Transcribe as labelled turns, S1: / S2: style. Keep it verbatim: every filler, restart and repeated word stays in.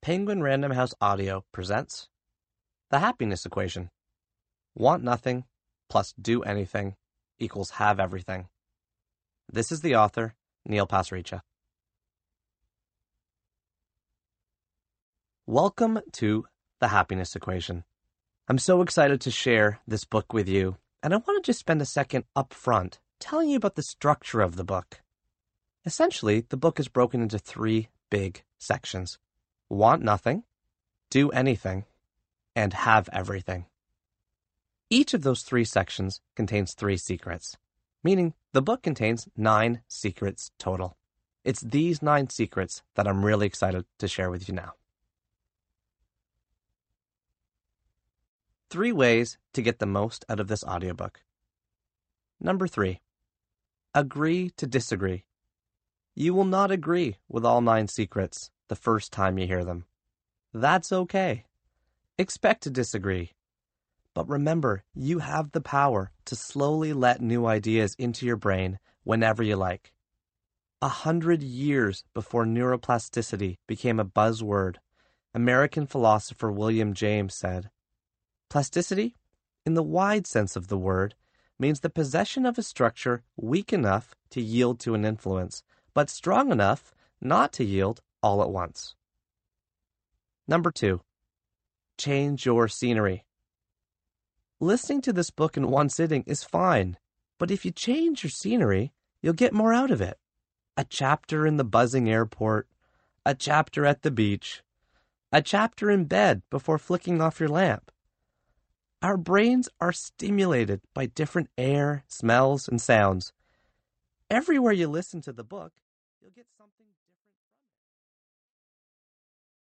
S1: Penguin Random House Audio presents The Happiness Equation. Want nothing plus do anything equals have everything. This is the author, Neil Pasricha. Welcome to The Happiness Equation. I'm so excited to share this book with you, and I want to just spend a second up front telling you about the structure of the book. Essentially, the book is broken into three big sections. Want nothing, do anything, and have everything. Each of those three sections contains three secrets, meaning the book contains nine secrets total. It's these nine secrets that I'm really excited to share with you now. Three ways to get the most out of this audiobook. Number three, agree to disagree. You will not agree with all nine secrets the first time you hear them. That's okay. Expect to disagree. But remember, you have the power to slowly let new ideas into your brain whenever you like. A hundred years before neuroplasticity became a buzzword, American philosopher William James said, "Plasticity, in the wide sense of the word, means the possession of a structure weak enough to yield to an influence, but strong enough not to yield all at once." Number two, change your scenery. Listening to this book in one sitting is fine, but if you change your scenery, you'll get more out of it. A chapter in the buzzing airport, a chapter at the beach, a chapter in bed before flicking off your lamp. Our brains are stimulated by different air, smells, and sounds. Everywhere you listen to the book, you'll get something